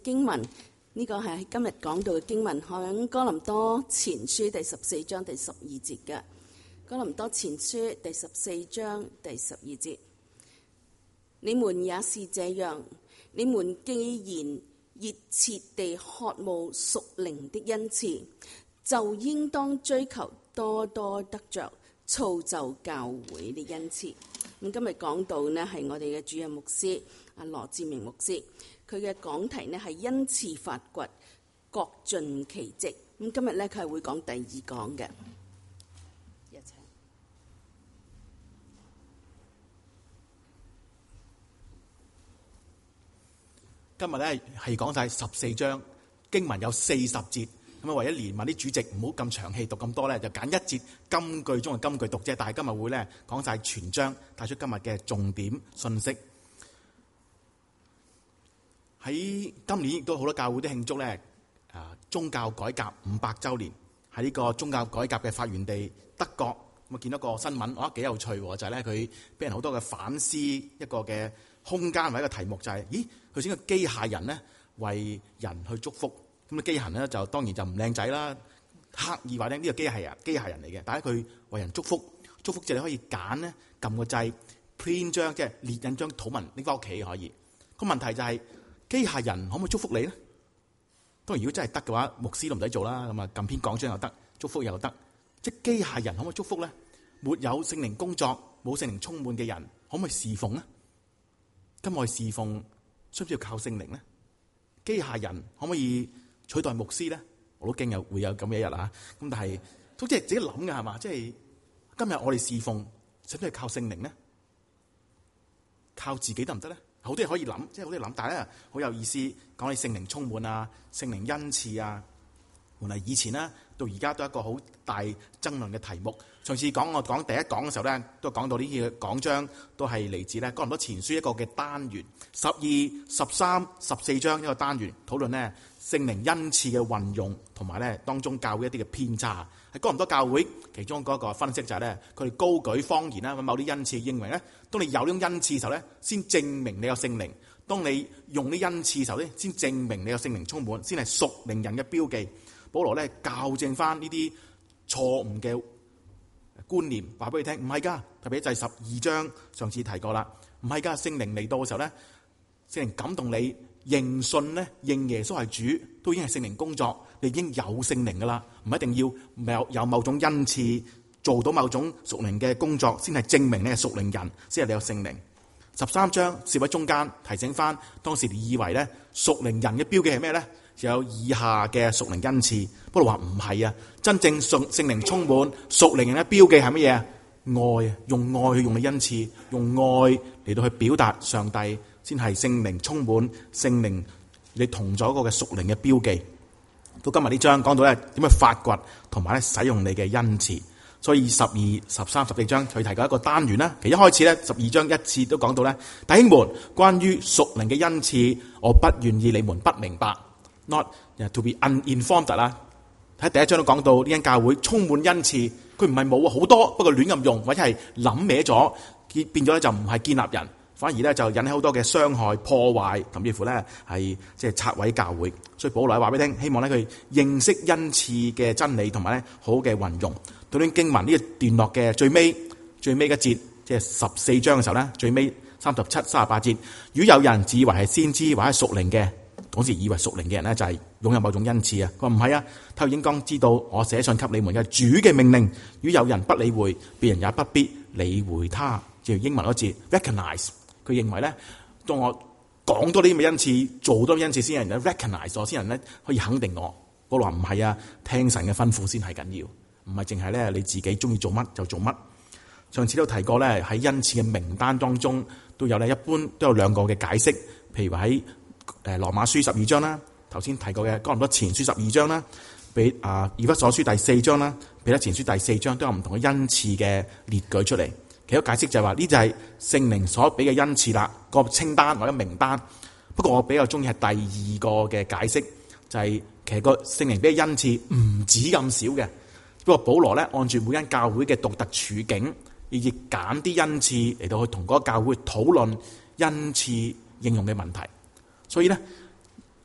經文呢個係今日講到嘅經文，喺哥林多前書第14章第12節嘅。哥林多前書第14章第12節，你們也是這樣，你們既然熱切地渴慕屬靈的恩賜，就應當追求多多得着造就教會的恩賜。咁今日講到呢係我哋嘅主任牧師阿羅志明牧師，佢嘅講題呢係恩賜發掘，各盡其職。咁今日呢，佢係會講第2講嘅。 今日咧係講晒14章經文有40節，咁啊為咗連埋啲主席唔好咁長氣讀咁多咧，就揀一節金句中嘅金句讀啫。但係今日會咧講晒全章，帶出今日嘅重點信息。喺今年亦都好多教會都慶祝咧宗教改革500週年。喺呢個宗教改革嘅發源地德國，咁啊見到個新聞，我覺得幾有趣喎，就係咧佢俾人好多嘅反思一個嘅空間或者一個題目，就係咦佢整個機械人咧為人去祝福。咁啊機械人咧就當然就唔靚仔啦，刻意話咧呢個機械人嚟嘅，但係佢為人祝福就你可以揀咧撳個掣 print 張，即係列印張禱文拎翻屋企可以。個問題就係機械人可唔可以祝福你咧？當然如果真係得嘅話，牧師都唔使做啦，咁啊撳篇講章又得，祝福又得。即係機械人可唔可以祝福咧？沒有聖靈工作，冇聖靈充滿嘅人可唔可以侍奉咧？今日我哋侍奉需唔需要靠聖靈咧？機械人可唔可以取代牧師咧？我都驚會有咁嘅一日啊！咁但係都即係自己諗嘅係嘛？即係今日我哋侍奉使唔使靠聖靈咧？靠自己得唔得咧？好多嘢可以諗，即係好多嘢諗，但係咧好有意思，講起聖靈充滿啊，聖靈恩賜啊，原來以前咧到而家都係一個好大爭論嘅題目。上次我講第1講嘅時候咧，都講到呢啲講章都係嚟自咧哥林多前書一個嘅單元12、13、14章一個單元，討論咧聖靈恩賜嘅運用同埋咧當中教會一啲嘅偏差。喺哥林多教會其中嗰個分析就係咧，佢哋高舉方言啦，某啲恩賜，認為咧當你有呢種恩賜嘅時候咧，先證明你有聖靈；當你用呢恩賜嘅時候咧，先證明你有聖靈充滿，先係屬靈人嘅標記。保羅咧校正翻呢啲錯誤嘅觀念，話俾你聽，唔係噶，特別就係12章上次提過啦，唔係噶，聖靈嚟到嘅時候咧，聖靈感動你認信咧，認耶穌係主，都已經係聖靈工作，你已經有聖靈噶啦，唔一定要有某種恩賜，做到某種屬靈嘅工作，先係證明你係屬靈人，先係你有聖靈。13章攝喺中間提醒翻，當時你以為咧屬靈人嘅標記係咩咧？就有以下嘅屬靈恩賜。不過話唔係啊，真正聖靈充滿屬靈人嘅標記係乜嘢啊？愛啊，用愛去用你恩賜，用愛嚟到去表達上帝，先係聖靈充滿，聖靈你同咗一個嘅屬靈嘅標記。到今日呢章講到咧點樣發掘同埋咧使用你嘅恩賜。所以12、13、14章佢提過一個單元啦。其實一開始咧12章一次都講到咧，弟兄們，關於屬靈嘅恩賜，我不願意你們不明白。Not to be uninformed 啦。喺第1章都講到呢間教會充滿恩賜，佢唔係冇好多，不過亂咁用或者係諗歪咗，變咗咧就唔係建立人，反而咧就引起好多嘅傷害、破壞，甚至乎咧係即係拆毀教會。所以保羅話俾你聽，希望咧佢認識恩賜嘅真理同埋咧好嘅運用。到呢經文呢個段落嘅最尾嘅節，即係14章嘅時候咧，最尾37、38節，如果有人自以為係先知或者係屬靈嘅，嗰時以為屬靈嘅人咧就係擁有某種恩賜啊。佢話唔係啊，他應當知道我寫信給你們嘅主嘅命令。如果有人不理會，別人也不必理會他。即係英文嗰字 recognize， 佢認為咧，當我講多啲咁嘅恩賜，做多啲恩賜，先有人 recognize 我，先有人咧可以肯定我。保羅話唔係啊，聽神嘅吩咐先係緊要。唔係淨係咧你自己中意做乜就做乜。上次都提過咧，喺恩賜嘅名單當中都有咧，一般都有2個嘅解釋。譬如話喺羅馬書12章啦，頭先提過嘅哥林多前書12章啦，以弗所書第4章啦，彼得前書第4章都有唔同嘅恩賜嘅列舉出嚟。其中解釋就係話呢就係聖靈所俾嘅恩賜啦，個清單或者名單。不過我比較中意係第2個嘅解釋，就係其實個聖靈俾嘅恩賜唔止咁少嘅。不過保羅咧按住每間教會嘅獨特處境，亦揀啲恩賜嚟到去同嗰個教會討論恩賜應用嘅問題。所以咧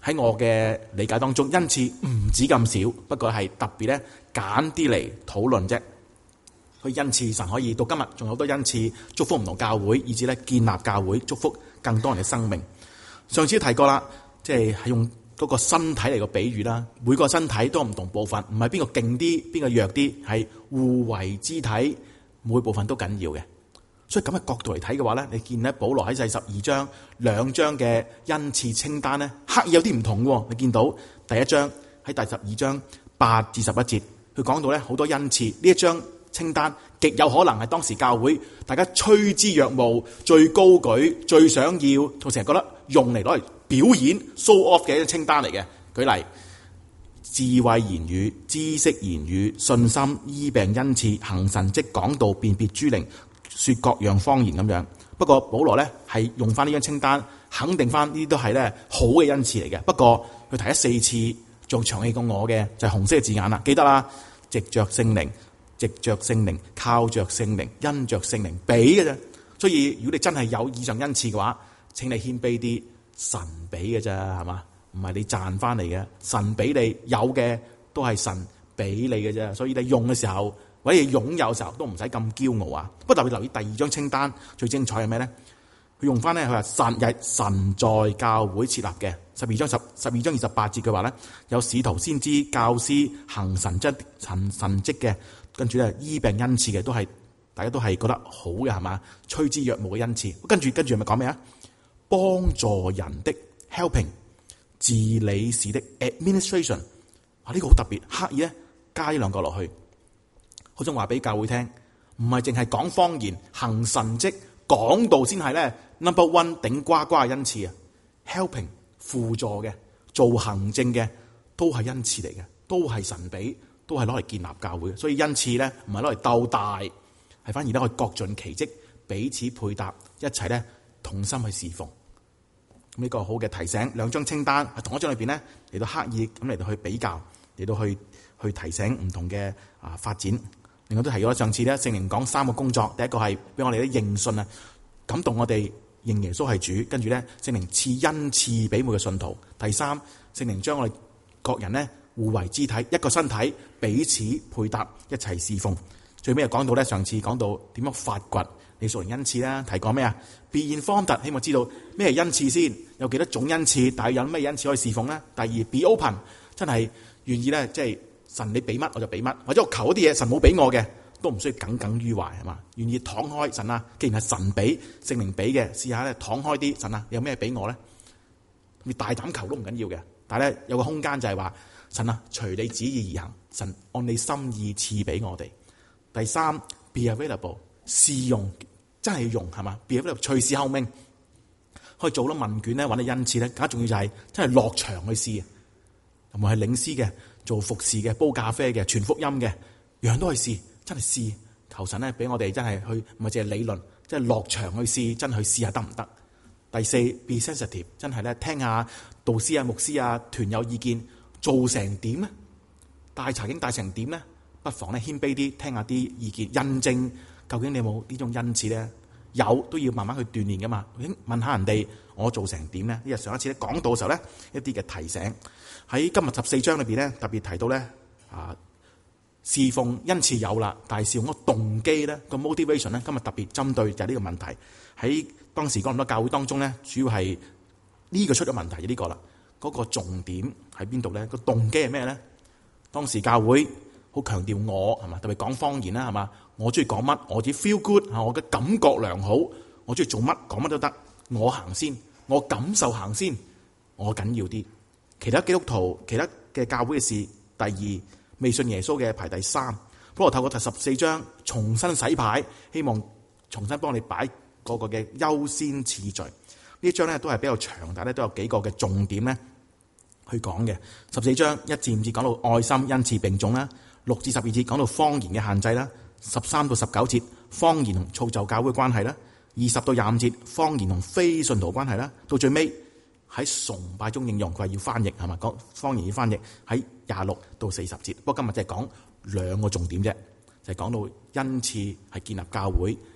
喺我嘅理解當中，恩賜唔止咁少，不過係特別咧揀啲嚟討論啫。佢恩賜神可以到今日仲有好多恩賜，祝福唔同教會，以至咧建立教會，祝福更多人嘅生命。上次提過啦，即係用嗰個身體嚟個比喻啦，每個身體都有唔同部分，唔係邊個勁啲，邊個弱啲，係互為肢體，每部分都緊要嘅。所以咁嘅角度嚟睇嘅話咧，你見咧保羅喺第12章2章嘅恩賜清單咧，刻意有啲唔同喎。你見到第一章喺第12章8至11節，佢講到咧好多恩賜，呢一章清單極有可能係當時教會大家趨之若鶩、最高舉、最想要，同成日覺得用嚟攞嚟表演 show off 嘅一清單嚟嘅。舉例智慧言語、知識言語、信心、醫病恩賜、行神蹟、講道、辨別諸靈、說各樣方言咁樣。不過保羅咧係用翻呢張清單，肯定翻呢啲都係咧好嘅恩賜嚟嘅。不過佢提咗4次，仲長氣過我嘅就係紅色嘅字眼啦。記得啦，藉着聖靈、藉着聖靈、靠着聖靈、因着聖靈俾嘅啫。所以如果你真係有以上恩賜嘅話，請你謙卑啲，神俾嘅啫，係嘛？唔係你賺翻嚟嘅，神俾你有嘅都係神俾你嘅啫。所以你用嘅時候或者擁有嘅時候都唔使咁驕傲啊。不過特別留意第2章清單最精彩係咩咧？佢用翻咧，佢話神在教會設立嘅12章28節嘅話咧，有使徒、先知、教師、行神蹟嘅，跟住咧醫病恩賜嘅，都係大家都係覺得好嘅，係嘛？趨之若鶩嘅恩賜。跟住係咪講咩啊？幫助人的 helping， 治理事的 administration。呢個好特別，刻意咧加呢2個落去，好想話俾教會聽，唔係淨係講方言、行神蹟、講道先係咧 number one 頂呱呱嘅恩賜啊。helping 輔助嘅、做行政嘅都係恩賜嚟嘅，都係神俾，都係攞嚟建立教會嘅。所以恩賜咧唔係攞嚟鬥大，係反而咧可以各盡其職，彼此配搭，一齊咧同心去侍奉。呢個好嘅提醒，2張清單喺同一章裏邊咧嚟到刻意咁嚟到去比較，嚟到去提醒唔同嘅發展。另外都提咗上次咧，聖靈講3個工作，第一個係俾我哋啲認信啊，感動我哋認耶穌係主，跟住咧聖靈賜恩賜俾每個信徒。第3，聖靈將我哋各人咧互為肢體，一個身體彼此配搭，一齊侍奉。最尾又講到咧，上次講到點樣發掘你屬靈恩賜啦，提過咩啊？ Be informed， 希望知道咩係恩賜先，有幾多種恩賜，但係有咩恩賜可以侍奉咧？第2 ，be open， 真係願意咧，即係神你俾乜我就俾乜，或者我求啲嘢神冇俾我嘅，都唔需要耿耿於懷，係嘛？願意敞開，神啊，既然係神俾聖靈俾嘅，試下咧敞開啲，神啊，你有咩俾我咧？你大膽求都唔緊要嘅，但係咧有個空間就係話神啊，隨你旨意而行，神按你心意賜俾我哋。第3 ，be available， 試用，真係要用，係嘛？ be available， 隨時候命，可以做到問卷咧，揾你恩賜咧，更加重要就係真係落場去試，同埋係領詩嘅、做服侍嘅、煲咖啡嘅、傳福音嘅，樣樣都去試，真係試。求神咧俾我哋真係去，唔係淨係理論，即係落場去試，真係去試下得唔得？第4 ，be sensitive， 真係咧聽下導師啊、牧師啊、團友意見，做成點咧？帶查經帶成點咧？不妨咧謙卑啲，聽下啲意見，印證究竟你有冇呢種恩賜咧？有都要慢慢去鍛鍊噶嘛。問下人哋我做成點咧？呢日上一次咧講到嘅時候咧，一啲嘅提醒喺今日14章裏邊咧，特別提到咧侍奉恩賜有啦，但係侍奉個動機咧，個 motivation 咧，今日特別針對就係呢個問題。喺當時哥林多教會當中咧，主要係呢個出咗問題，呢個啦，嗰個重點喺邊度咧？個動機係咩咧？當時教會好強調我係嘛，特別講方言啦係嘛，我中意講乜，我自己 feel good 我嘅感覺良好，我中意做乜講乜都得，我行先，我感受行先，我緊要啲。其他基督徒、其他嘅教會嘅事，第2，未信耶穌嘅排第3。不過透過第14章重新洗牌，希望重新幫你擺個嘅優先次序。呢一章咧都係比較長，但係咧都有幾個嘅重點咧去講嘅。14章1至5節講到愛心恩賜並重啦，6至12節講到方言嘅限制啦，13到19節方言同造就教會嘅關係啦，20到25節方言同非信徒關係啦，到最尾喺崇拜中應用，佢話要翻譯係嘛，講方言要翻譯喺26到40節。不過今日就係講2個重點啫，就係講到恩賜係建立教會，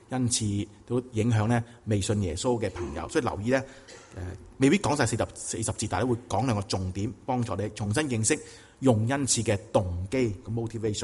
恩賜都影響咧未信耶穌嘅朋友。所以留意咧，未必講晒40節，但係會講兩個重點，幫助你重新認識用恩賜嘅動機個 motivation。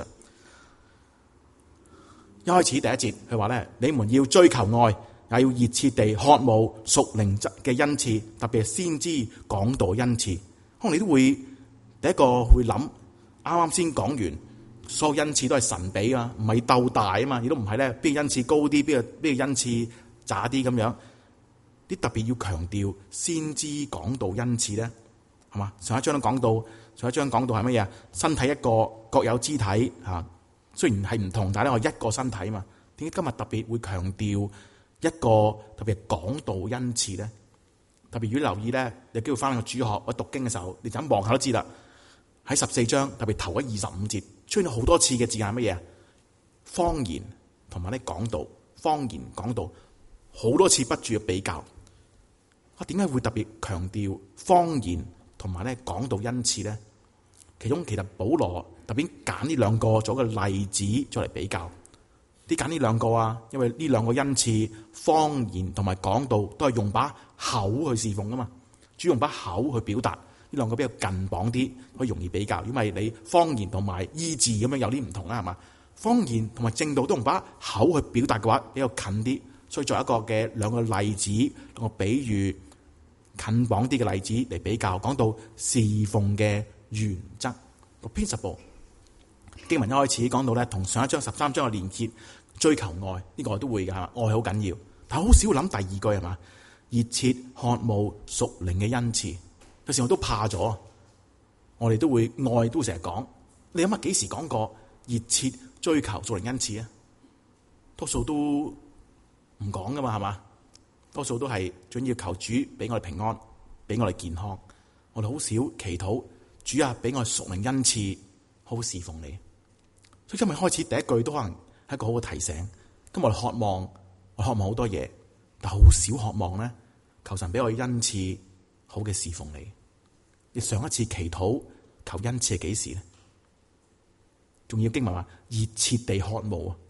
一開始第一節佢話咧，你們要追求愛，也要熱切地渴慕屬靈嘅恩賜，特別係先知講道恩賜。可能你都會第一個會諗，啱先講完，所有恩賜都係神俾啊，唔係鬥大啊嘛，亦都唔係咧邊個恩賜高啲，邊個恩賜渣啲咁樣。啲特別要強調先知講道恩賜咧，係嘛？上一章講到係乜嘢？身體一個，各有肢體嚇。雖然係唔同，但係我一個身體嘛。點解今日特別會強調一個特別係講道恩賜咧？特別如果留意咧，你機會翻個主學我讀經嘅時候，你就咁望下都知啦。喺14章特別頭嗰25節出現咗好多次嘅字眼係乜嘢？方言同埋咧講道，方言講道好多次不住嘅比較。點解會特別強調方言同埋咧講道恩賜咧？其實保羅特別揀呢兩個做個例子再嚟比較。點揀呢兩個啊？因為呢兩個恩賜，方言同埋講道都係用把口去侍奉噶嘛，主要用把口去表達。呢兩個比較近磅啲，可以容易比較。因為你方言同埋醫治咁樣有啲唔同啦，係嘛？方言同埋正道都用把口去表達嘅話，比較近啲。所以作一個嘅兩個例子，兩個比喻近磅啲嘅例子嚟比較，講到侍奉嘅原則個 principle。經文一開始講到咧，同上一章13章嘅連結，追求愛，呢個我都會㗎，愛好緊要。但係好少諗第二句係嘛？熱切渴慕屬靈嘅恩賜。有時我都怕咗，我哋都會愛都成日講。你諗下幾時講過熱切追求屬靈恩賜啊？多數都唔講噶嘛，係嘛？多數都係總要求主俾我哋平安，俾我哋健康。我哋好少祈禱主啊，俾我哋屬靈恩賜，好好侍奉你。所以今日開始第一句都可能係一個好嘅提醒。今日我渴望好多嘢，但好少渴望咧，求神俾我哋恩賜，好嘅侍奉你。你上一次祈禱求恩賜係幾時咧？仲要經文話熱切地渴慕啊！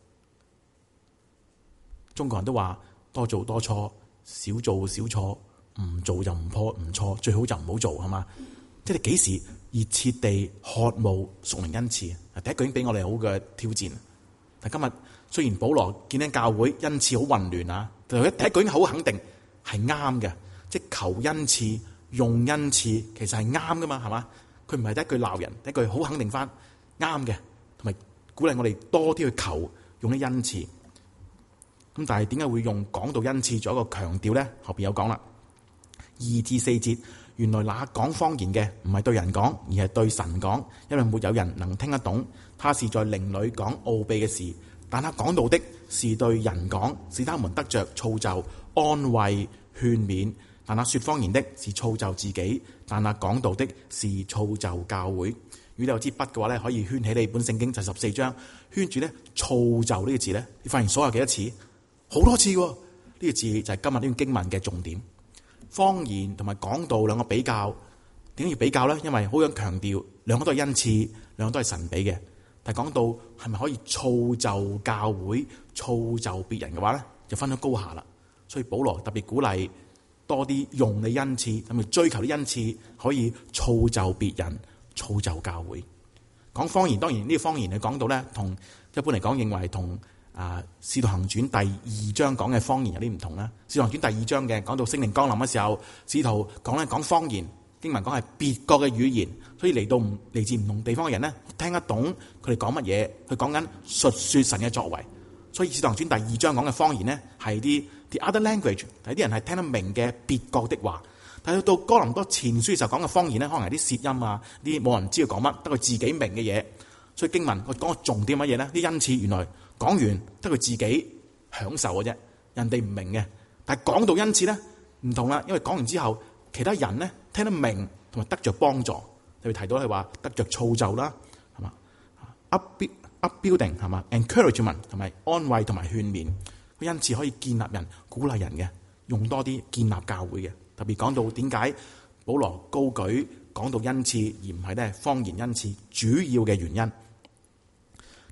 中國人都話多做多錯，少做少錯，唔做就唔錯，最好就唔好做，係嘛？即係你幾時熱切地渴慕屬靈恩賜？第一句已經俾我哋好嘅挑戰。但今日雖然保羅見到教會恩賜好混亂啊，但係第一句已經好肯定係啱嘅，即係求恩賜、用恩賜，其實係啱噶嘛，係嘛？佢唔係第一句鬧人，第一句好肯定翻啱嘅，同埋鼓勵我哋多啲去求用啲恩賜。咁但係點解會用講道恩賜做一個強調咧？後邊有講啦，2至4節，原來那講方言嘅唔係對人講，而係對神講，因為沒有人能聽得懂。他是在靈裏講奧秘嘅事，但他講道的是對人講，使他們得着造就、安慰、勸勉。但那說方言的是造就自己，但那講道的是造就教會。如果你有支筆嘅話咧，可以圈起你本聖經就14章，圈住咧造就呢個字咧，你發現所有幾多次？好多次喎。呢個字就係今日呢段經文嘅重點。方言同埋講道兩個比較，點解要比較咧？因為好想強調兩個都係恩賜，兩個都係神俾嘅。但係講到係咪可以造就教會、造就別人嘅話咧，就分咗高下啦。所以保羅特別鼓勵多啲用你恩賜，咁去追求啲恩賜，可以造就別人、造就教會。講方言，當然呢個方言你講到咧，同一般嚟講認為同《使徒行傳》第2章講嘅方言有啲唔同啦。《使徒行傳》第2章嘅講到聖靈降臨嘅時候，使徒講方言，經文講係別國嘅語言，所以嚟自唔同地方嘅人咧，聽得懂佢哋講乜嘢，佢講緊述說神嘅作為。所以《使徒行傳》第2章講嘅方言咧，係啲 other language， 係啲人係聽得明嘅別國的話。但係到哥林多前書嘅時候講嘅方言咧，可能係啲舌音啊，啲冇人知道講乜，得佢自己明嘅嘢。所以經文我講個重點乜嘢咧？啲恩賜原來講完得佢自己享受嘅啫，人哋唔明嘅。但係講到恩賜咧唔同啦，因為講完之後，其他人咧聽得明同埋得着幫助。你會提到係話得着造就啦，係嘛？upbuilding 係嘛 ？encouragement 同埋安慰同埋勸勉，個恩賜可以建立人、鼓勵人嘅，用多啲建立教會嘅。特別講到點解保羅高舉講到恩賜而唔係咧方言恩賜，主要嘅原因。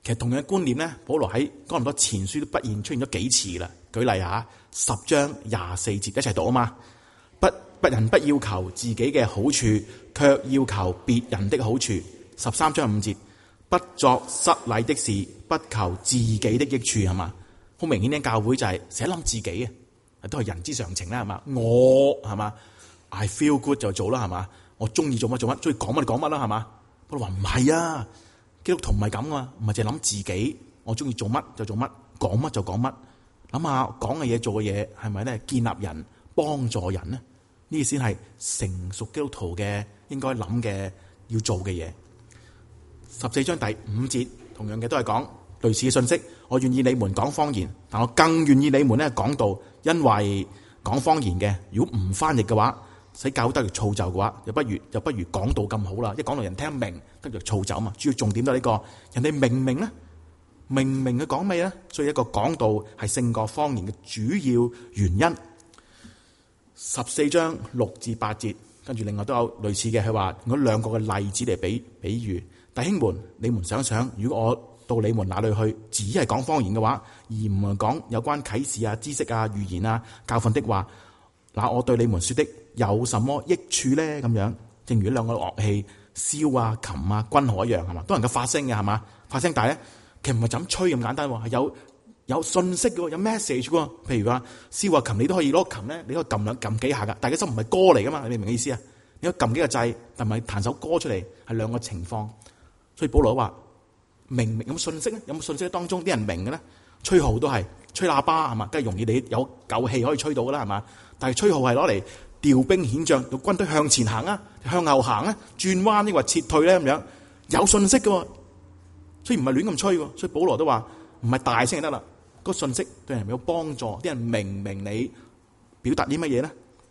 其實同樣嘅觀念咧，保羅喺哥林多前書都不現出現咗幾次啦。舉例下10章24節一齊讀啊嘛。不人不要求自己嘅好處，卻要求別人的好處。13章5節，不作失禮的事，不求自己的益處，係嘛？好明顯呢，教會就係成日諗自己嘅，都係人之常情啦，係嘛？我係嘛 ？I feel good 就做啦，係嘛？我中意做乜做乜，中意講乜就講乜啦，係嘛？保羅話唔係啊，基督徒唔係咁啊，唔係淨係諗自己，我中意做乜就做乜，講乜就講乜。諗下講嘅嘢做嘅嘢係咪咧建立人、幫助人呢？呢啲先係成熟基督徒嘅應該諗嘅要做嘅嘢。14章第5節同樣嘅都係講類似嘅信息。我願意你們講方言，但我更願意你們咧講道，因為講方言嘅如果唔翻譯嘅話，使教會得着造就嘅話，又不如講道咁好啦。一講到人聽明，得着造就啊嘛。主要重點都係呢個，人哋明唔明咧？明唔明佢講咩咧？所以一個講道係勝過方言嘅主要原因。14章6至8節，跟住另外都有類似嘅，佢話用2個嘅例子嚟比喻。弟兄們，你們想想，如果我到你們那裏去，只係講方言嘅話，而唔係講有關啟示啊、知識啊、預言啊、教訓的話，那我對你們說的有什麼益處呢？咁樣，正如2個樂器簫啊、琴啊、軍號一樣，係嘛，都能夠發聲嘅，係嘛，發聲，但係咧，其實唔係就咁吹咁簡單，係有信息嘅，有 message 嘅。譬如話簫啊、琴，你都可以攞琴咧，你可以撳幾下噶，但係其實唔係歌嚟噶嘛，你明唔明意思啊？你可以撳幾個掣，但係彈首歌出嚟，係2個情況。所以保羅話明唔明有冇信息咧？有冇信息當中啲人明嘅咧？吹號都係吹喇叭係嘛，梗係容易你有舊氣可以吹到噶啦係嘛。但係吹號係攞嚟調兵遣將，要軍隊向前行啊，向後行啊，轉彎抑或撤退咧咁樣，有信息嘅，所以唔係亂咁吹。所以保羅都話唔係大聲就得啦，個信息對人有幫助，啲人明唔明你表達啲乜嘢咧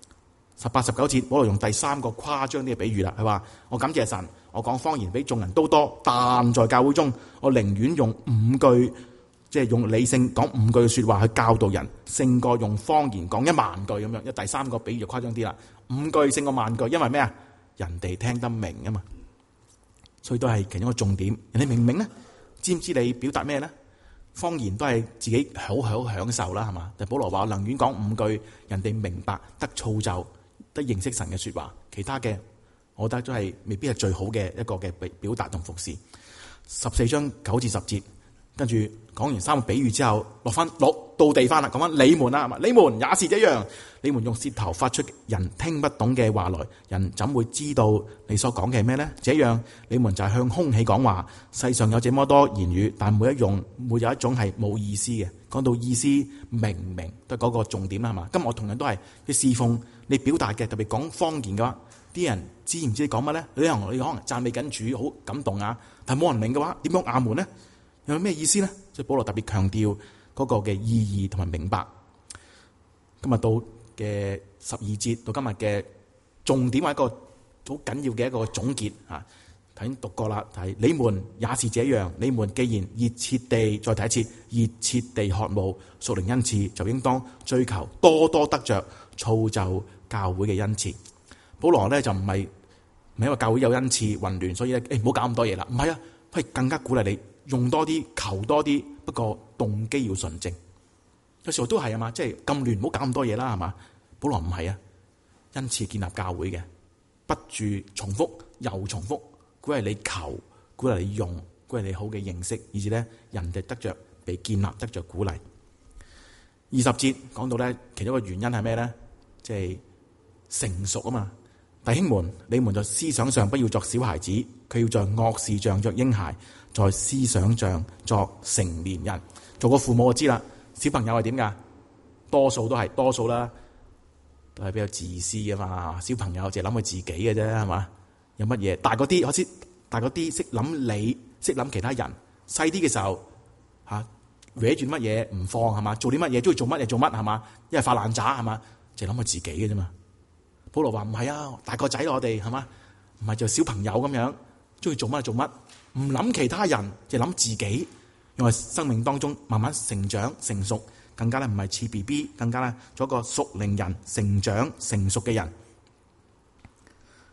？18、19節，保羅用第3個誇張啲嘅比喻啦，係話我感謝神，我講方言比眾人都多，但在教會中，我寧願用5句，即係用理性講5句嘅說話去教導人，勝過用方言講10000句咁樣。第3個比喻就誇張啲啦，5句勝過10000句，因為咩啊？人哋聽得明啊嘛，所以都係其中一個重點。人哋明唔明咧？知唔知你表達咩咧？方言都係自己好享受啦，係嘛？但保羅話我寧願講5句，人哋明白得造就，得認識神嘅說話，其他嘅我覺得都係未必係最好嘅一個嘅表達同服侍。14章9至10節，跟住講完3個比喻之後，落到地翻啦，講翻你們啦，係嘛？你們也是這樣，你們用舌頭發出人聽不懂嘅話來，人怎會知道你所講嘅係咩呢？這樣你們就係向空氣講話。世上有這麼多言語，但沒有一種係冇意思嘅。講到意思明唔明，都係嗰個重點啦，係嘛？今日我同樣都係你侍奉你表達嘅，特別講方言嘅話，啲人知唔知你講乜咧？你可能讚美緊主，好感動啊，但係冇人明嘅話，點樣阿門咧？有咩意思咧？所以保羅特別強調嗰個嘅意義同埋明白。今日到嘅12節到今日嘅重點係一個好緊要嘅一個總結啊！頭先讀過啦，係你們也是這樣。你們既然熱切地，再睇一次，熱切地渴慕屬靈恩賜，就應當追求多多得着造就教會嘅恩賜。保羅咧就唔係因為教會有恩賜混亂，所以咧唔好搞咁多嘢啦。唔係啊，佢更加鼓勵你用多啲，求多啲，不過動機要純正。有時候都係啊嘛，即係咁亂，唔好搞咁多嘢啦，係嘛？保羅唔係啊，恩賜建立教會嘅，不住重複又重複。鼓勵你求，鼓勵你用，鼓勵你好嘅認識，以至咧人哋得着被建立，得着鼓勵。20節講到咧，其中一個原因係咩咧？即係成熟啊嘛。弟兄們，你們在思想上不要作小孩子，佢要在惡事上作嬰孩，在思想上作成年人。做個父母就知啦，小朋友係點噶？多數啦，都係比較自私啊嘛。小朋友淨係諗佢自己嘅啫，係嘛？有乜嘢？大嗰啲識諗你，識諗其他人。細啲嘅時候嚇，搲住乜嘢唔放係嘛？做啲乜嘢中意做乜嘢做乜係嘛？一係發爛渣係嘛？就諗佢自己嘅啫嘛。保羅話唔係啊，大個仔我哋係嘛？唔係就小朋友咁樣，中意做乜就做乜，唔諗其他人，就諗自己。因為生命當中慢慢成長成熟，更加咧唔係似 BB， 更加咧做一個屬靈人成長成熟嘅人。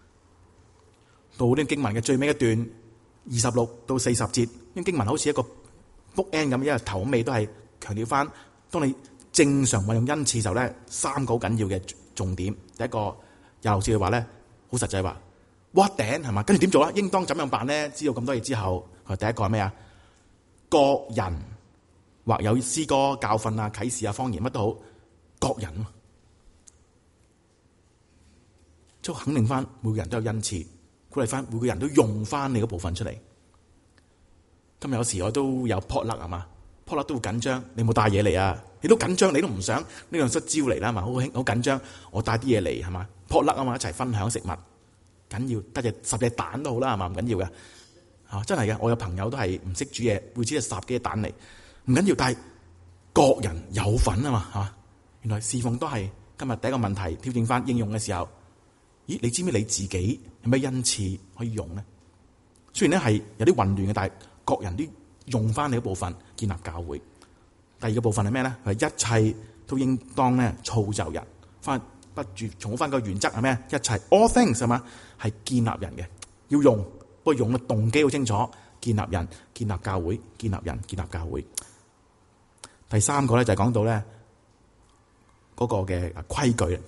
到呢經文嘅最尾一段26到40節，呢經文好似一個 book end 咁，因為頭尾都係強調翻，當你正常運用恩賜嘅時候咧，三個好緊要嘅重點。第一個廿6節嘅話咧，好實際話 what then 係嘛？跟住點做啦？應當怎樣辦咧？知道咁多嘢之後，第一個係咩啊？各人或有詩歌、教訓啊、啟示啊、方言乜都好，各人即係肯定翻每個人都有恩賜，鼓勵翻每個人都用翻你嗰部分出嚟。今日有時我都有 potluck 係嘛，potluck都會緊張，你冇帶嘢嚟啊？你都緊張，你都唔想呢樣失招嚟啦嘛，好緊張。我帶啲嘢嚟係嘛，potluck啊嘛，一齊分享食物，緊要得10隻蛋都好啦係嘛，唔緊要嘅真係嘅。我有朋友都係唔識煮嘢，會煮10幾隻蛋嚟，唔緊要。但係各人有份啊嘛，係嘛？原來侍奉都係今日第一個問題，挑戰翻應用嘅時候。咦，你知唔知你自己有咩恩賜可以用呢？雖然咧係有啲混亂嘅，但係各人都用翻你嗰部分建立教會。第二個部分係咩咧？係一切都應當咧造就人，翻不住重複翻個原則係咩？一切 all things 係嘛，係建立人嘅，要用，不過用嘅動機好清楚，建立人、建立教會、建立人、建立教會。第三個咧就係講到咧嗰個嘅規矩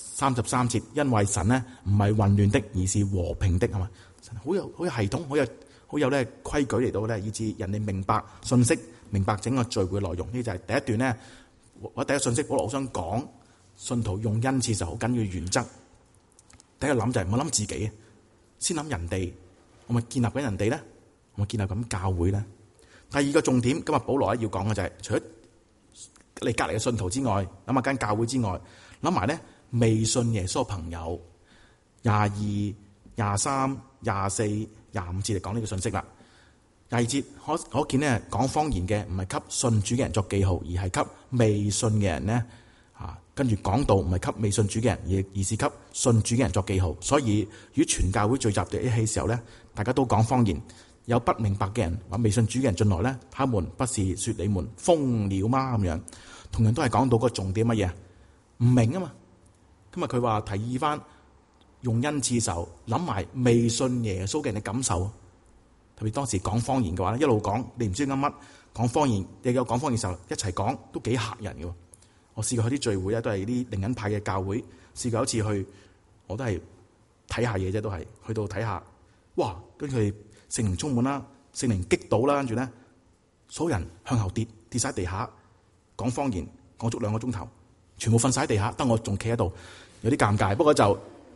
，33節，因為神咧唔係混亂的，而是和平的，係嘛？神好有系統，好有咧規矩嚟到咧，以致人哋明白信息，明白整個聚會嘅內容。呢就係第一段咧，我第一個信息，保羅好想講信徒用恩賜就好緊要嘅原則。第一個諗就係唔好諗自己，先諗人哋，我咪建立緊人哋咧，我咪建立緊教會咧。第二個重點，今日保羅要講嘅就係除咗你隔離嘅信徒之外，諗下間教會之外，諗埋咧未信耶穌嘅朋友。22、23、24、25節嚟講呢個信息啦。22節可見咧講方言嘅唔係給信主嘅人作記號，而係給未信嘅人咧跟住講道唔係給未信主嘅人，而是給信主嘅人作記號。所以如果全教會聚集在一起嘅時候咧，大家都講方言，有不明白嘅人或未信主嘅人進來咧，他們不是說你們瘋了嗎？咁樣同樣都係講到個重點乜嘢？唔明啊嘛。今日佢話提議翻用恩賜時候，諗埋未信耶穌嘅人嘅感受。特別當時講方言嘅話，一路講你唔知啱乜，講方言亦有講方言嘅時候一齊講都幾嚇人嘅。我試過去啲聚會咧，都係啲靈恩派嘅教會，試過有一次去，我都係睇下嘢啫，都係去到睇下，哇！跟住佢哋聖靈充滿啦，聖靈擊倒啦，跟住咧所有人向後跌晒喺地下，講方言講足2個鐘頭，全部瞓晒喺地下，得我仲企喺度，有啲尷尬。不過就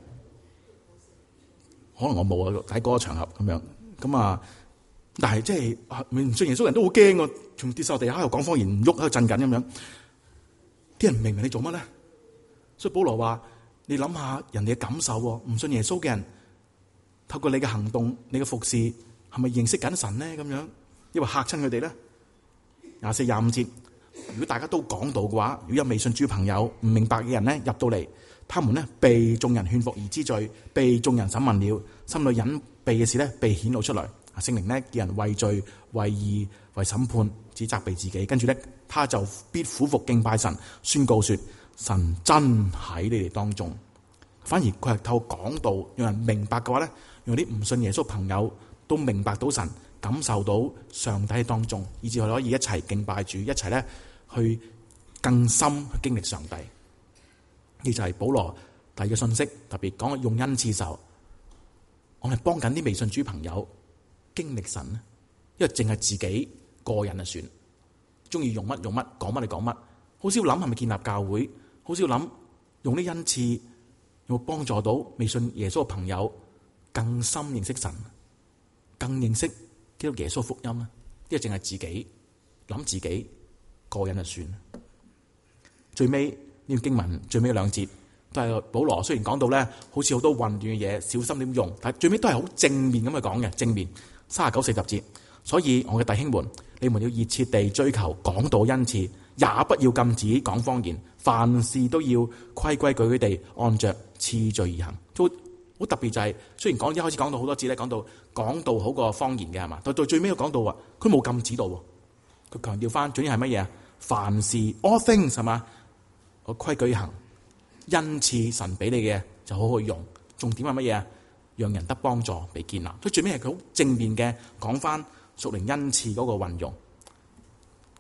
可能我冇啊，喺嗰個場合咁樣咁啊，但係即係唔信耶穌人都好驚啊，全部跌晒地下，又講方言唔喐喺度震緊咁樣，啲人唔明你做乜咧？所以保羅話：你諗下人哋嘅感受，唔信耶穌嘅人透過你嘅行動、你嘅服侍，係咪認識緊神咧？咁樣因為嚇親佢哋咧。24、25節，如果大家都講道嘅話，如果有未信主朋友唔明白嘅人咧入到嚟，他們咧被眾人勸服而知罪，被眾人審問了，心裏隱秘嘅事咧被顯露出來。聖靈咧叫人為罪、為義、為審判，只責備自己。跟住咧，他就必俯伏敬拜神，宣告說：神真喺你哋當中。反而佢係透過講道，讓人明白嘅話咧，讓啲唔信耶穌朋友都明白到神，感受到上帝喺當中，以至佢可以一齊敬拜主，一齊咧去更深去經歷上帝。呢就係保羅第二個信息，特別講用恩賜時候，我係幫緊啲未信主朋友經歷神咧，因為淨係自己個人就算，中意用乜用乜，講乜你講乜，好少諗係咪建立教會，好少諗用啲恩賜有冇幫助到未信耶穌嘅朋友更深認識神，更認識基督耶穌福音咧，因為淨係自己諗自己個人就算。最尾呢個經文最尾2節都係保羅，雖然講到咧好似好多混亂嘅嘢，小心點用，但係最尾都係好正面咁去講嘅，正面39、40節。所以我嘅弟兄們，你們要熱切地追求講道恩賜，也不要禁止講方言，凡事都要規規矩矩地按着次序而行。都好特別就係，雖然一開始講到好多字咧，講到講道好過方言嘅係嘛，到最尾講到話，佢冇禁止到，佢強調翻，總之係乜嘢啊？凡事 all things 係嘛，我規矩行，恩賜神俾你嘅就好好用。重點係乜嘢啊？讓人得幫助，被建立。所以最尾係佢好正面嘅講翻屬靈恩賜嗰個運用。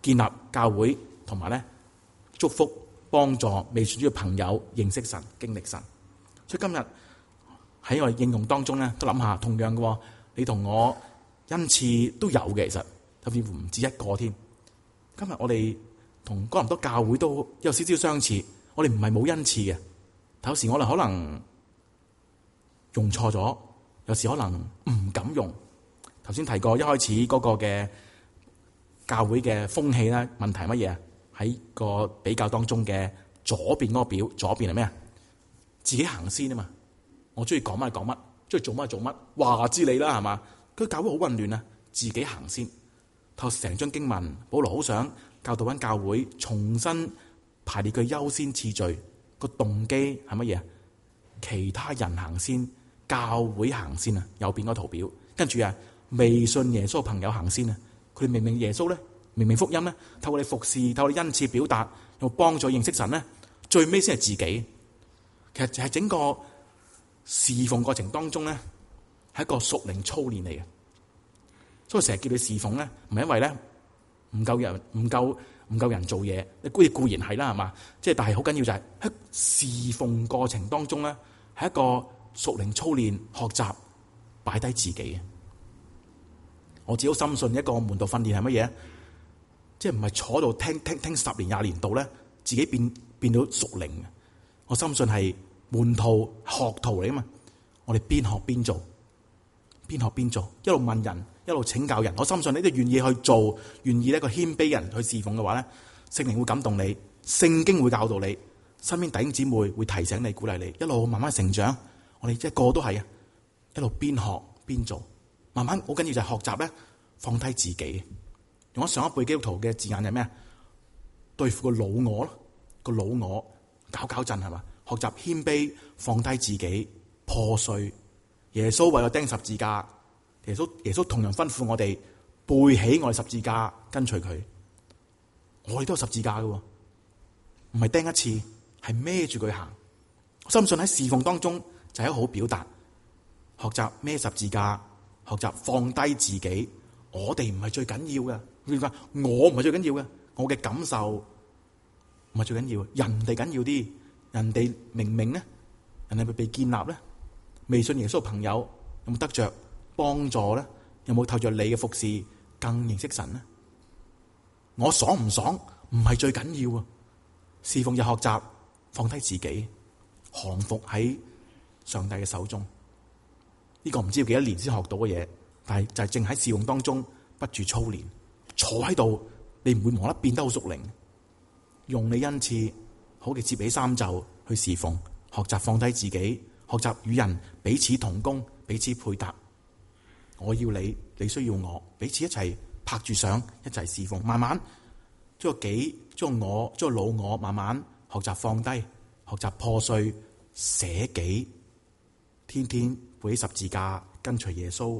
建立教會，同埋咧祝福幫助未信主嘅朋友認識神、經歷神。所以今日喺我哋應用當中咧，都諗下同樣嘅，你同我恩賜都有嘅，其實甚至乎唔止一個添。今日我哋同哥林多教會都有少少相似，我哋唔係冇恩賜嘅，有時我哋可能用錯咗，有時可能唔敢用。頭先提過一開始嗰個嘅教會嘅風氣咧，問題係乜嘢？喺個比較當中嘅左邊嗰個表，左邊係咩啊？自己行先啊嘛！我中意講乜講乜，中意做乜做乜，話之你啦，係嘛？佢教會好混亂啊！自己行先，透成章經文，保羅好想教導緊教會重新排列佢優先次序，個動機係乜嘢？其他人行先，教會行先啊！右邊嗰個圖表，跟住啊，未信耶穌嘅朋友行先啊！佢哋明明耶穌咧，明明福音咧，透過你服侍，透過你恩賜表達，又幫助認識神咧，最尾先係自己。其實係整個侍奉過程當中咧，係一個屬靈操練嚟嘅。所以成日叫你侍奉咧，唔係因為咧唔夠人做嘢，你固然係啦，係嘛？即係但係好緊要就係喺侍奉過程當中咧，係一個屬靈操練學習，擺低自己嘅。我自己好深信一個門徒訓練係乜嘢？即係唔係坐度聽10年20年度咧，自己變到屬靈嘅。我深信係門徒學徒嚟啊嘛。我哋邊學邊做，邊學邊做，一路問人，一路請教人。我深信你都願意去做，願意一個謙卑人去侍奉嘅話咧，聖靈會感動你，聖經會教導你，身邊弟兄姊妹會提醒你、鼓勵你，一路慢慢成長。我哋一個都係啊，一路邊學邊做。慢慢好緊要就係學習咧，放低自己。用咗上一輩基督徒嘅字眼係咩啊？對付個老我咯，個老我搞震係嘛？學習謙卑，放低自己，破碎。耶穌為我釘十字架，耶穌同樣吩咐我哋背起我哋十字架跟隨佢。我哋都有十字架嘅，唔係釘一次，係孭住佢行。我深信喺侍奉當中就係一個好表達，學習孭十字架。學習放低自己，我哋唔係最緊要嘅。我唔係最緊要嘅，我嘅感受唔係最緊要，人哋緊要啲。人哋明唔明咧？人哋咪被建立咧？未信耶穌嘅朋友有冇得着幫助咧？有冇透着你嘅服侍更認識神咧？我爽唔爽唔係最緊要啊！侍奉就學習放低自己，降服喺上帝嘅手中。呢個唔知要幾多年先學到嘅嘢，但係就係正喺侍奉當中不住操練。坐喺度，你唔會無啦啦變得好屬靈。用你恩賜，好嘅接起衫袖去侍奉，學習放低自己，學習與人彼此同工，彼此配搭。我要你，你需要我，彼此一齊拍住上，一齊侍奉。慢慢將個己、將個我、將個老我，慢慢學習放低，學習破碎，捨己，天天背起十字架跟隨耶穌。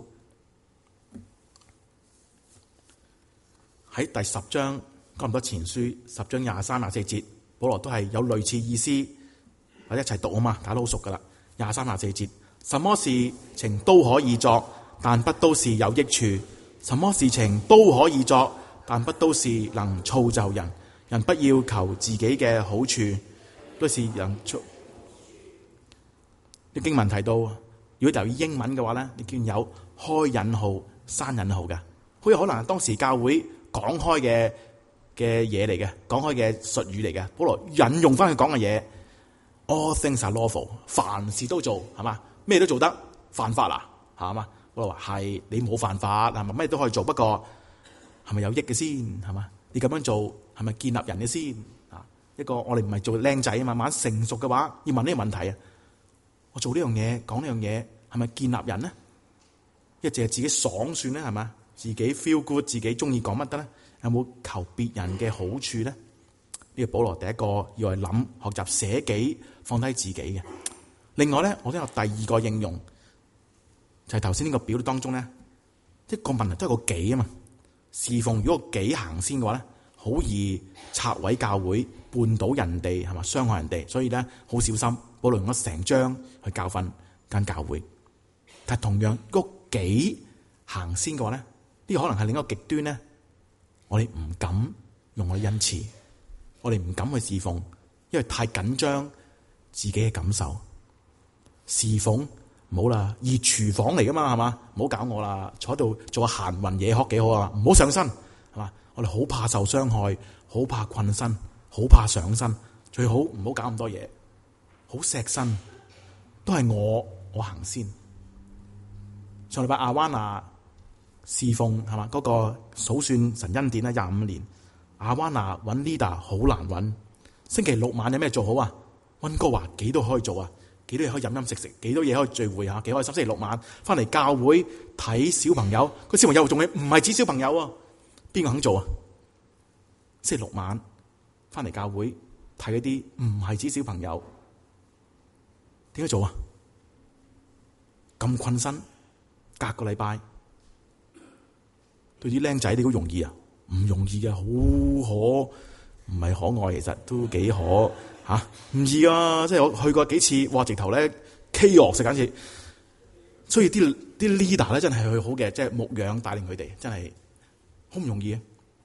喺第10章哥林多前書10章23、24節，保羅都係有類似意思，我哋一齊讀啊嘛，大家都好熟噶啦。23、24節，什麼事情都可以作，但不都是有益處；什麼事情都可以作，但不都是能造就人。人不要求自己嘅好處，都是人造。啲經文提到，如果留意英文嘅話咧，你見有開引號、閂引號嘅，好有可能係當時教會講開嘅嘢嚟嘅，講開嘅術語嚟嘅。保羅引用翻佢講嘅嘢 ，all things are lawful， 凡事都做，係嘛？咩都做得，犯法啦，係嘛？保羅話係你冇犯法，係咪？咩都可以做，不過係咪有益嘅先？係嘛？你咁樣做係咪建立人嘅先？啊，一個我哋唔係做靚仔啊，慢慢成熟嘅話，要問呢個問題啊。我做呢樣嘢，講呢樣嘢，係咪建立人呢？一淨係自己爽算咧，係嘛？自己 feel good， 自己中意講乜得咧？有冇求別人嘅好處咧？呢個保羅第一個要係諗學習捨己，放低自己嘅。另外咧，我都有第二個應用，就係頭先呢個表當中咧，一個問題都係個己啊嘛。侍奉如果個己行先嘅話咧，好易拆毀教會，絆倒人哋，係嘛？傷害人哋，所以咧好小心。保羅用咗成章去教訓間教會，但係同樣個己行先嘅話咧，呢個可能係另一個極端咧。我哋唔敢用我嘅恩賜，我哋唔敢去侍奉，因為太緊張自己嘅感受。侍奉唔好啦，熱廚房嚟噶嘛，係嘛？唔好搞我啦，坐喺度做下閒雲野學幾好啊，唔好上身，係嘛？我哋好怕受傷害，好怕困身，好怕上身，最好唔好搞咁多嘢，好錫身，都係我行先。上禮拜亞灣娜侍奉係嘛？嗰個數算神恩典啦，25年。亞灣娜揾 leader 好難揾。星期六晚有咩做好啊？溫哥華幾多可以做啊？幾多嘢可以飲飲食食？幾多嘢可以聚會啊？幾開心！星期六晚翻嚟教會睇小朋友，個小朋友仲係唔係指小朋友啊？邊個肯做啊？星期六晚翻嚟教會睇嗰啲唔係指小朋友，點解做啊？咁困身，隔個禮拜對啲僆仔你好容易啊？唔容易嘅，好唔係可愛，其實都幾可吓，唔易啊！即係我去過幾次，哇！直頭咧 chaos 簡直，所以啲 leader 咧真係去好嘅，即係牧養帶領佢哋，真係好唔容易啊！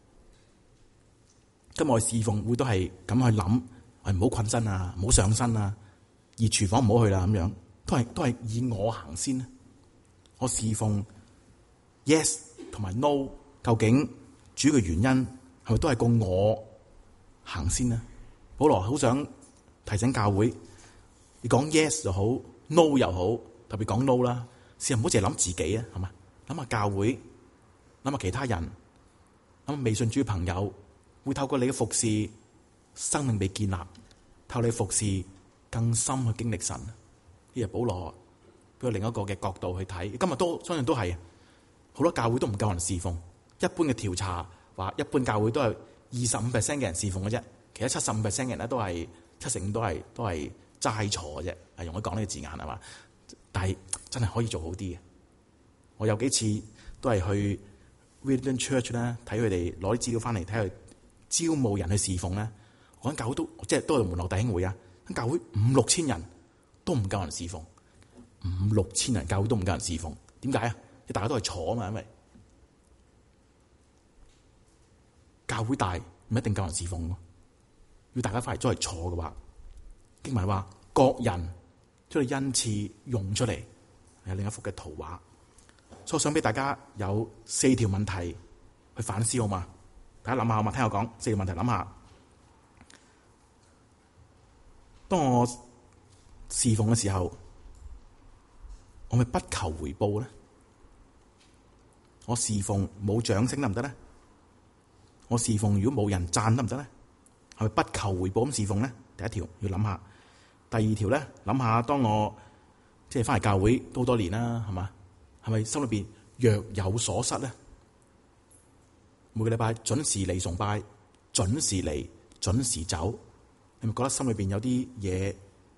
今日我侍奉會都係咁去諗，唔好困身啊，唔好上身啊，熱廚房唔好去啦，咁樣都係以我行先。我侍奉 yes 同埋 no， 究竟主要嘅原因係咪都係個我行先呢？保羅好想提醒教會，你講 yes 就好 ，no 又好，特別講 no 啦，試下唔好淨係諗自己啊，係嘛？諗下教會，諗下其他人，諗下未信主嘅朋友，會透過你嘅服侍，生命被建立，透過你服侍更深去經歷神。呢日保羅俾我另一個嘅角度去睇，今日都相信都係好多教會都唔夠人侍奉。一般嘅調查話，一般教會都係25%嘅人侍奉嘅啫，其他75%嘅人咧都係75%都係齋坐嘅啫。係用佢講呢個字眼係嘛？但係真係可以做好啲嘅。我有幾次都係去 Redemption Church 咧，睇佢哋攞啲資料翻嚟，睇佢招募人去侍奉咧。我間教會都即係都係門諾弟兄會啊，間教會5-6千人都唔夠人侍奉，5-6千人教會都唔夠人侍奉。點解啊？大家都係坐啊嘛，因為教會大唔一定夠人侍奉，要大家翻嚟都係坐嘅話，經文話各人將佢恩賜用出嚟，係另一幅嘅圖畫。所以我想俾大家有4條問題去反思好嘛？大家諗下好嘛？聽我講4條問題，諗下。當我侍奉嘅時候，我咪不求回報咧？我侍奉冇掌聲得唔得咧？我侍奉如果冇人讚得唔得咧？係咪不求回報咁侍奉咧？第一條要諗下。第二條咧，諗下當我即係翻嚟教會都好多年啦，係嘛？係咪心裏邊若有所失咧？每個禮拜準時嚟崇拜，準時嚟，準時走，你咪覺得心裏邊有啲嘢，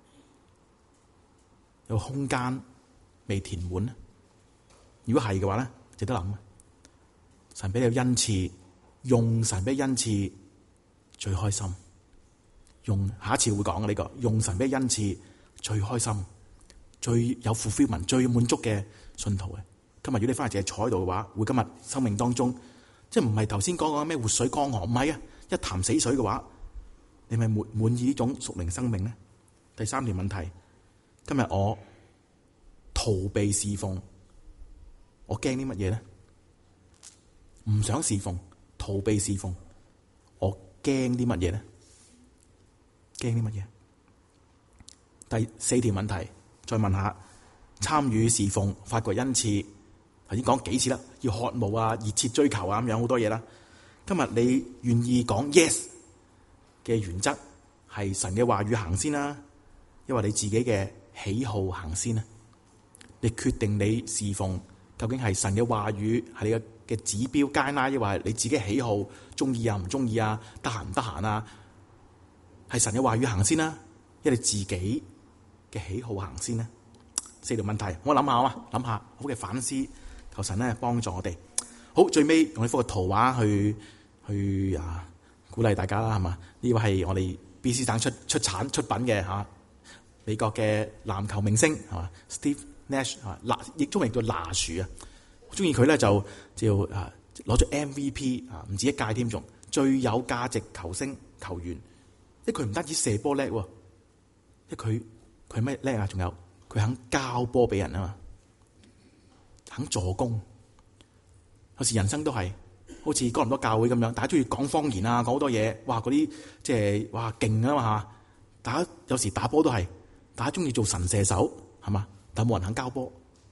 有空間未填滿咧？如果係嘅話咧，值得諗。神俾你恩賜，用神俾恩賜最開心。用下一次會講嘅呢個，用神俾恩賜最開心、最有 fulfillment、最滿足嘅信徒嘅。今日如果你翻嚟淨係坐喺度嘅話，會今日生命當中即係唔係頭先講嘅咩活水江河，唔係啊！一潭死水嘅話，你咪滿意呢種屬靈生命咧？第三條問題，今日我逃避侍奉，我驚啲乜嘢咧？唔想侍奉，逃避侍奉，我驚啲乜嘢咧？驚啲乜嘢？第4條問題，再問下參與侍奉、發掘恩賜，頭先講幾次啦？要渴慕啊、熱切追求啊，咁樣好多嘢啦。今日你願意講 yes 嘅原則係神嘅話語行先啦，因為你自己嘅喜好行先啦。你決定你侍奉究竟係神嘅話語係你嘅指標階啦，抑或係你自己喜好中意啊、唔中意啊、得閒唔得閒啊？係神嘅話語行先啦，因為你自己嘅喜好行先啦。4條問題，我諗下啊嘛，諗下好嘅反思，求神咧幫助我哋。好，最尾用呢幅嘅圖畫去鼓勵大家啦，係嘛？呢位係我哋 BC 省出品嘅美國嘅籃球明星係嘛 Steve Nash 亦中名叫拿樹啊，好中意佢咧就攞咗 MVP 唔止1屆添，仲最有價值球星球員，因為佢唔單止射波叻，因為佢咩叻啊？仲有佢肯交波俾人啊嘛，肯助攻。有時人生都係好似哥林多教會咁樣，大家中意講方言啊，講好多嘢，哇！嗰啲即係哇勁啊嘛嚇！大家有時打波都係，大家中意做神射手係嘛？但冇人肯交波，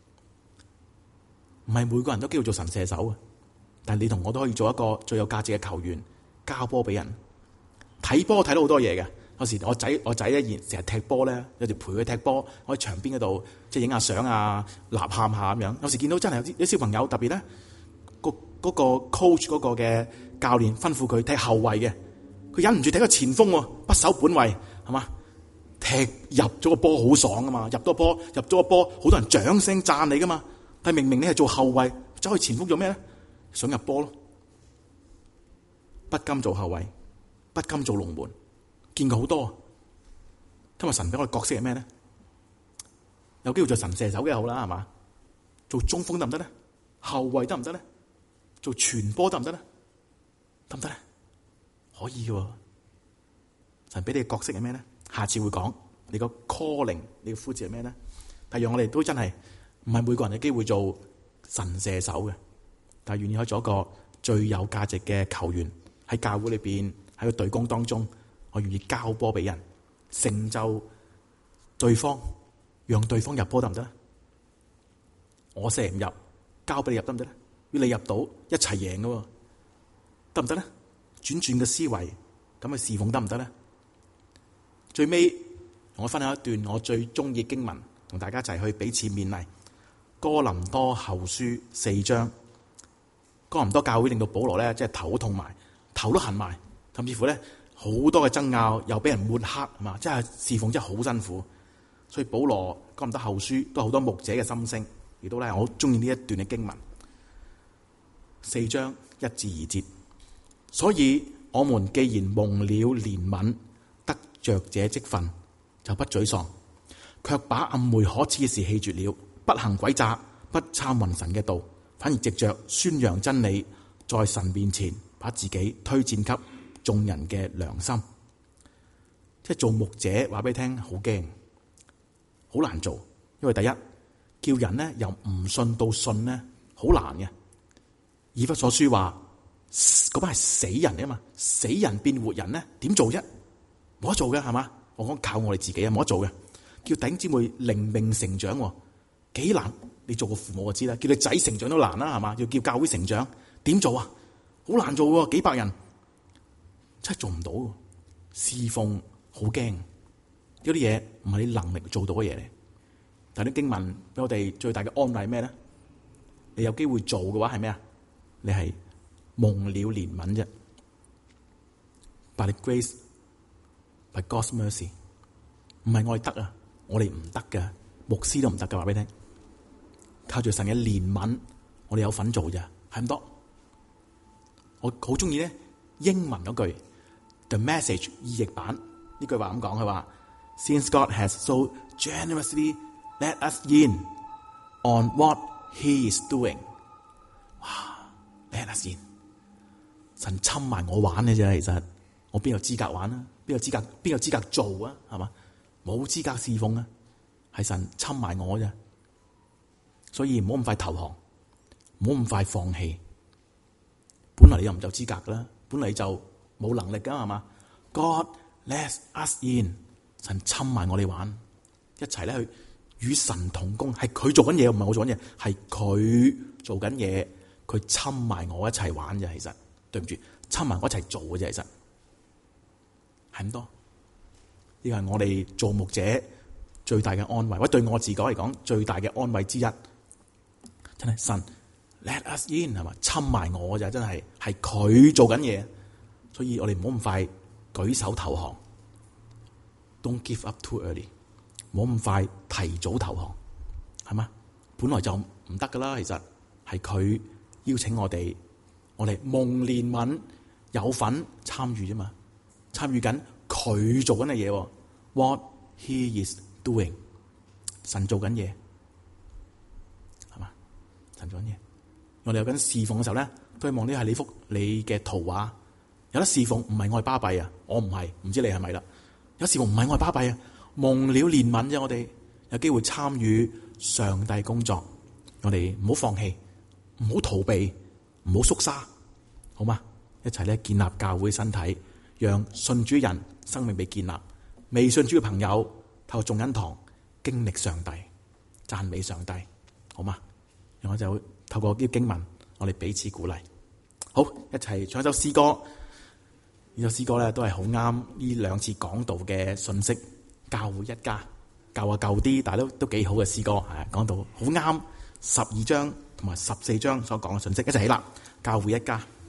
唔係每個人都機會做神射手啊！但係你同我都可以做一個最有價值嘅球員，交波俾人。睇波睇到好多嘢嘅，有時我仔咧成日踢波咧，有時陪佢踢波，我喺場邊嗰度即係影下相啊，吶喊下咁樣。有時見到真係有啲小朋友特別咧，嗰個 coach 嗰個嘅教練吩咐佢踢後衛嘅，佢忍唔住踢個前鋒喎，不守本位係嘛？踢入咗個波好爽噶嘛，入咗個波，好多人掌聲讚你噶嘛。但係明明你係做後衛，走去前鋒做咩咧？想入波咯，不甘做後衛，不甘做龍門，見過好多。今日神俾我哋角色係咩咧？有機會做神射手嘅好啦，係嘛？做中鋒得唔得咧？後衛得唔得咧？做傳波得唔得咧？得唔得咧？可以嘅。神俾你嘅角色係咩咧？下次會講你個 calling， 你嘅呼召係咩咧？但係讓我哋都真係唔係每個人嘅機會做神射手嘅，但係願意可以做一個最有價值嘅球員，喺教會裏邊，喺個隊工當中，我願意交波俾人，成就對方，讓對方入波得唔得咧？我射唔入，交俾你入得唔得咧？要你入到一齊贏嘅，得唔得咧？轉個思維，咁去侍奉得唔得咧？最尾我分享一段我最中意經文，同大家一齊去彼此勉勵。哥林多後書4章，哥林多教會令到保羅咧，即係頭痛埋，頭都痕埋，甚至乎咧好多嘅爭拗，又俾人抹黑，係嘛？即係侍奉真係好辛苦。所以保羅哥林多後書都好多牧者嘅心聲，亦都咧我好中意呢一段嘅經文。4章1至2節，所以我們既然蒙了憐憫，得着這職分，就不沮喪，卻把暗昧可恥嘅事棄絕了，不行詭詐，不參混神嘅道，反而藉着宣揚真理，在神面前把自己推薦給眾人嘅良心。即係做牧者，話俾你聽，好驚，好難做，因為第一叫人呢由唔信到信呢，好難嘅。以弗所書話嗰班係死人啊嘛，死人變活人咧，點做啫？冇得做嘅係嘛？我講靠我哋自己啊，冇得做嘅。叫弟兄姊妹靈命成長，幾難？你做個父母就知啦。叫你仔成長都難啦，係嘛？要叫教會成長，點做啊？好難做喎，幾百人真係做唔到。侍奉好驚，呢啲嘢唔係你能力做到嘅嘢嚟。但係啲經文俾我哋最大嘅安慰係咩咧？你有機會做嘅話係咩啊？你係蒙了憐憫啫。By grace, by God's mercy， 唔係我哋得啊，我哋唔得㗎，牧師都唔得㗎，話俾你聽。靠住神嘅憐憫，我哋有份做咋，係咁多。我好中意咧英文嗰句 The Message 意譯版呢句話咁講，佢話 Since God has so generously let us in on what He is doing， 哇！let us in， 神侵埋我玩嘅啫，其實我邊有資格玩啊？邊有資格做啊？係嘛？冇資格侍奉啊！係神侵埋我啫，所以唔好咁快投降，唔好咁快放棄。本來你又唔夠資格啦，本來你就冇能力噶，係嘛 ？God let us in， 神侵埋我哋玩，一齊咧去與神同工，係佢做緊嘢，唔係我做緊嘢，係佢做緊嘢。佢侵埋我一齊玩啫，其實對唔住，侵埋我一齊做嘅啫，其實係咁多。呢個係我哋做牧者最大嘅安慰，或者對我自己嚟講最大嘅安慰之一。真係神 let us in， 係嘛？侵埋我就真係佢做緊嘢，所以我哋唔好咁快舉手投降。Don't give up too early， 唔好咁快提早投降，係嘛？本來就唔得噶啦，其實係佢邀請我哋蒙憐憫，有份參與啫嘛，參與緊佢做緊嘅嘢。What he is doing， 神做緊嘢，係嘛？神做緊嘢。我哋有緊侍奉嘅時候咧，都希望呢係你嘅圖畫， 有得侍奉唔係我係巴閉啊，我唔係，唔知你係咪啦？有侍奉唔係我係巴閉啊，蒙了憐憫啫，我哋有機會參與上帝工作，我哋唔好放棄，唔好逃避，唔好縮沙，好嗎？一齊咧建立教會身體，讓信主人生命被建立，未信主嘅朋友透過眾恩堂經歷上帝，讚美上帝，好嗎？然後就透過啲經文，我哋彼此鼓勵。好，一齊唱一首詩歌。呢首詩歌咧都係好啱呢兩次講道嘅信息。教會一家，舊啲，但係都幾好嘅詩歌，係講到好啱12章同埋14章所講嘅信息。一齊起立，教會一家。